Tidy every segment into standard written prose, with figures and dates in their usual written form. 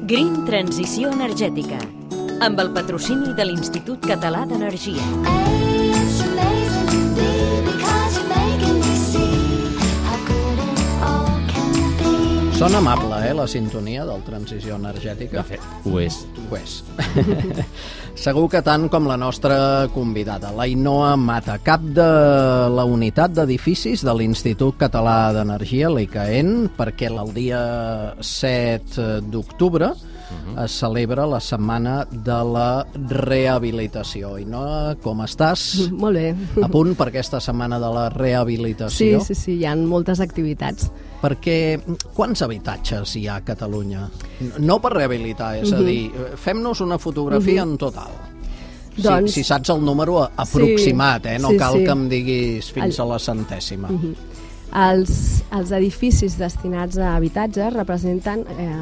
Green Transició Energètica, amb el patrocini de l'Institut Català d'Energia. Sona amable, la sintonia del Transició Energètica. De fet, ho és. Ho és. Segur que tant com la nostra convidada, l'Ainoa Mata, cap de la unitat d'edificis de l'Institut Català d'Energia, l'ICAEN, perquè el dia 7 d'octubre es celebra la Setmana de la Rehabilitació. Ainoa, com estàs? Molt bé. A punt per aquesta Setmana de la Rehabilitació? Sí, hi ha moltes activitats. Perquè quants habitatges hi ha a Catalunya? No per rehabilitar, és a dir, fem-nos una fotografia en total. Doncs... Si saps el número aproximat, no cal que em diguis fins a la centèsima. Els edificis destinats a habitatges representen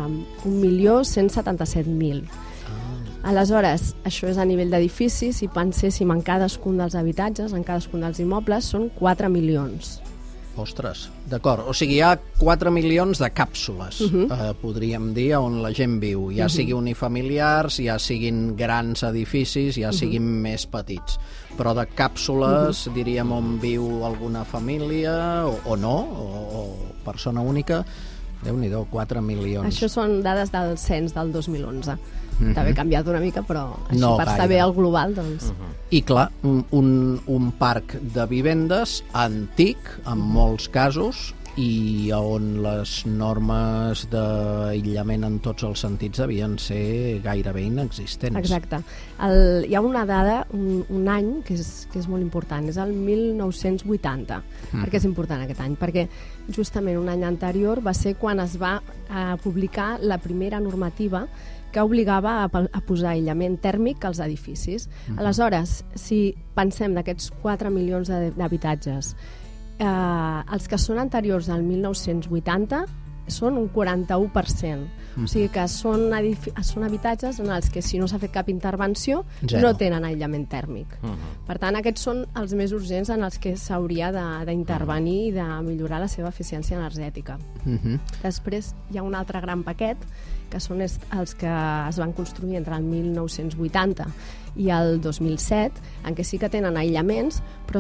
1.177.000. Aleshores, això és a nivell d'edifici. Si penséssim en cadascun dels habitatges, en cadascun dels immobles, són 4 milions. Ostres, d'acord. O sigui, hi ha 4 milions de càpsules, podríem dir, on la gent viu. Ja sigui unifamiliars, ja siguin grans edificis, ja siguin més petits. Però de càpsules, diríem, on viu alguna família, o no, o persona única, Déu-n'hi-do, 4 milions. Això són dades del cens del 2011. T'ha canviat una mica, però així no per saber el global, doncs... I clar, un parc de vivendes antic, en molts casos, i on les normes d'aïllament en tots els sentits devien ser gairebé inexistents. Exacte. Hi ha una dada, un any, que és molt important, és el 1980. Per què és important aquest any? Perquè justament un any anterior va ser quan es va publicar la primera normativa que obligava a posar aïllament tèrmic als edificis. Aleshores, si pensem d'aquests 4 milions d'habitatges, els que són anteriors al 1980 són un 41%. O sigui que són habitatges en els que si no s'ha fet cap intervenció no tenen aïllament tèrmic. Per tant, aquests són els més urgents en els que s'hauria d'intervenir i de millorar la seva eficiència energètica. Després hi ha un altre gran paquet, que són els que es van construir entre el 1980 i el 2007, en què sí que tenen aïllaments, però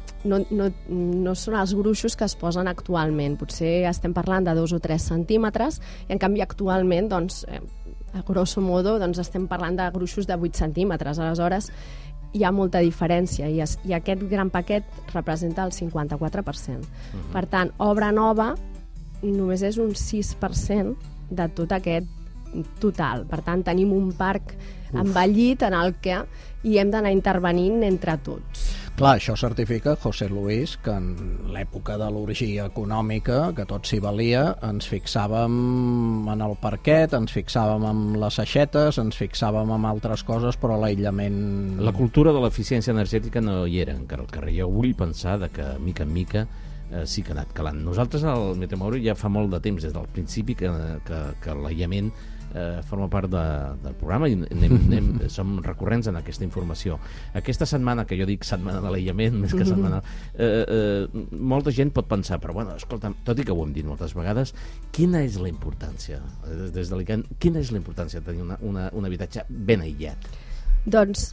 no són els gruixos que es posen actualment. Potser estem parlant de 2 o 3 centímetres, i en canvi actualment, doncs, a grosso modo, doncs, estem parlant de gruixos de 8 centímetres. Aleshores, hi ha molta diferència, i aquest gran paquet representa el 54%. Per tant, obra nova només és un 6% de tot aquest total. Per tant, tenim un parc envellit en el que hi hem d'anar intervenint entre tots. Clar, això certifica, José Luis, que en l'època de l'orgia econòmica, que tot s'hi valia, ens fixàvem en el parquet, ens fixàvem en les aixetes, ens fixàvem en altres coses, però l'aïllament... La cultura de l'eficiència energètica no hi era encara al carrer. Jo vull pensar que, mica en mica, sí que ha anat calant. Nosaltres al Meteoròmetre ja fa molt de temps, des del principi, que l'aïllament forma part del programa i som recurrents en aquesta informació. Aquesta setmana, que jo dic setmana de l'aïllament, més que setmana, molta gent pot pensar, però bueno, escolta, tot i que ho hem dit moltes vegades, quina és la importància, des de l'ICAEN, quina és la importància de tenir un habitatge ben aïllat? Doncs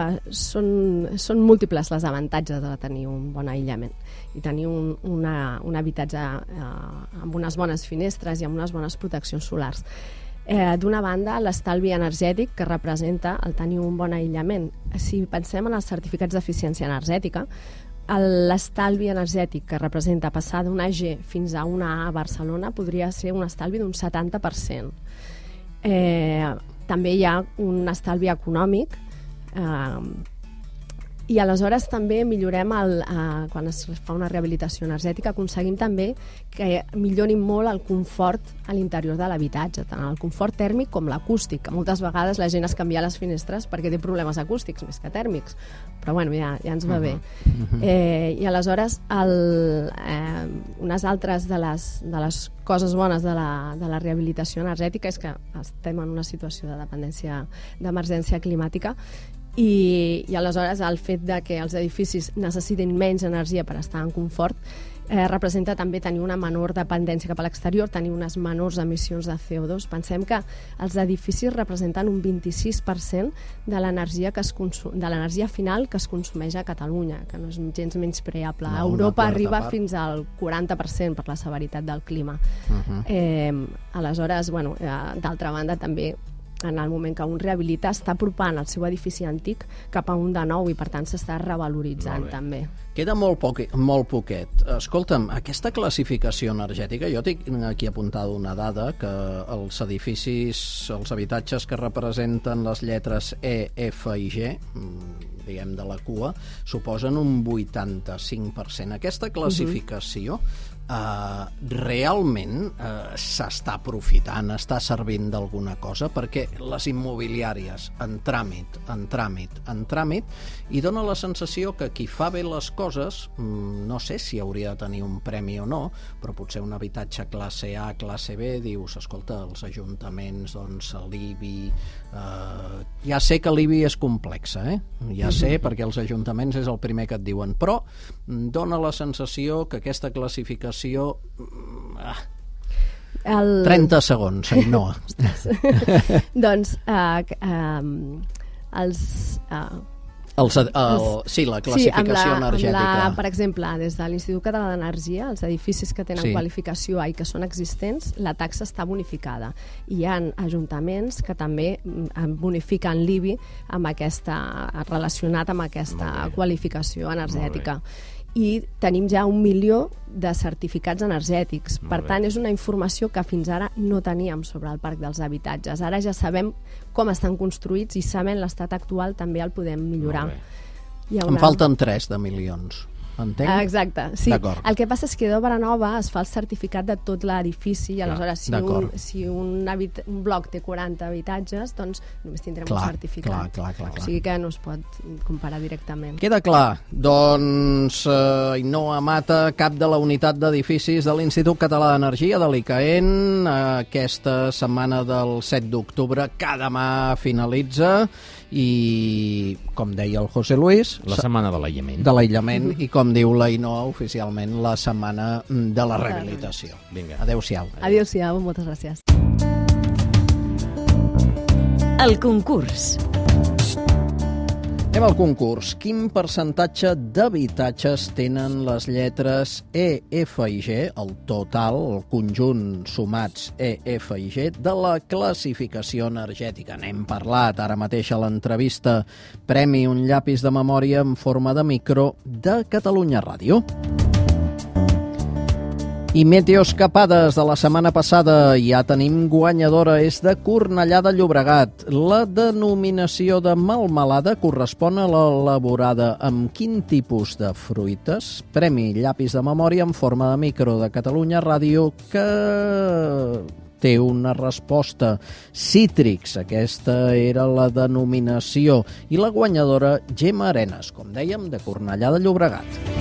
són múltiples les avantatges de tenir un bon aïllament i tenir un habitatge amb unes bones finestres i amb unes bones proteccions solars. D'una banda, l'estalvi energètic que representa el tenir un bon aïllament. Si pensem en els certificats d'eficiència energètica, l'estalvi energètic que representa passar d'una G fins a una A a Barcelona podria ser un estalvi d'un 70%. També hi ha un estalvi econòmic i aleshores també millorem, quan es fa una rehabilitació energètica, aconseguim també que millorin molt el confort a l'interior de l'habitatge, tant el confort tèrmic com l'acústic, que moltes vegades la gent es canvia les finestres perquè té problemes acústics més que tèrmics, però bueno, ja ens va bé. I aleshores unes altres de les coses bones de la rehabilitació energètica és que estem en una situació de dependència d'emergència climàtica i aleshores el fet de que els edificis necessitin menys energia per estar en confort representa també tenir una menor dependència cap a l'exterior, tenir unes menors emissions de CO2. Pensem que els edificis representen un 26% de l'energia de l'energia final que es consumeix a Catalunya, que no és gens menyspreable. A Europa arriba fins al 40% per la severitat del clima. Aleshores, bueno, d'altra banda, també en el moment que un rehabilita està apropant el seu edifici antic cap a un de nou i per tant s'està revaloritzant també. Queda molt poquet. Escolta'm, aquesta classificació energètica, jo tinc aquí apuntada una dada que els edificis, els habitatges que representen les lletres E, F i G, diguem de la cua, suposen un 85%. Aquesta classificació realment s'està aprofitant, està servint d'alguna cosa, perquè les immobiliàries en tràmit, i dona la sensació que qui fa bé les coses, no sé si hauria de tenir un premi o no, però potser un habitatge classe A, classe B, dius, escolta, els ajuntaments, doncs l'IBI... Ja sé que l'IBI és complexa, ja sé, perquè els ajuntaments és el primer que et diuen, però dona la sensació que aquesta classificació 30 segons, no. Doncs la classificació energètica. Per exemple, des de l'Institut Català d'Energia, els edificis que tenen qualificació A i que són existents, la taxa està bonificada. Hi ha ajuntaments que també bonifiquen l'IBI relacionat amb aquesta qualificació energètica. I tenim ja 1 milió de certificats energètics. Per tant, és una informació que fins ara no teníem sobre el parc dels habitatges. Ara ja sabem com estan construïts i sabent l'estat actual també el podem millorar. Em falten 3 de milions. Entenc? Exacte, sí. El que passa és que d'obra nova es fa el certificat de tot l'edifici i aleshores si un bloc té 40 habitatges, doncs només tindrem un certificat. O sigui que no es pot comparar directament. Queda clar. Doncs Ainhoa Mata, cap de la unitat d'edificis de l'Institut Català d'Energia de l'ICAEN, aquesta setmana del 7 d'octubre, que demà finalitza, i com deia el José Luis, la setmana de l'aïllament i com diu l'Ainhoa oficialment, la setmana de la rehabilitació. Adéu-siau. Adéu-siau, moltes gràcies. El concurs. Anem al concurs. Quin percentatge d'habitatges tenen les lletres E, F i G, el total, el conjunt sumats E, F i G, de la classificació energètica? N'hem parlat ara mateix a l'entrevista. Premi un llapis de memòria en forma de micro de Catalunya Ràdio. I meteoscapades de la setmana passada, ja tenim guanyadora, és de Cornellà de Llobregat. La denominació de melmelada correspon a l'elaborada amb quin tipus de fruites? Premi llapis de memòria en forma de micro de Catalunya Ràdio, que té una resposta. Cítrics, aquesta era la denominació. I la guanyadora, Gemma Arenas, com dèiem, de Cornellà de Llobregat.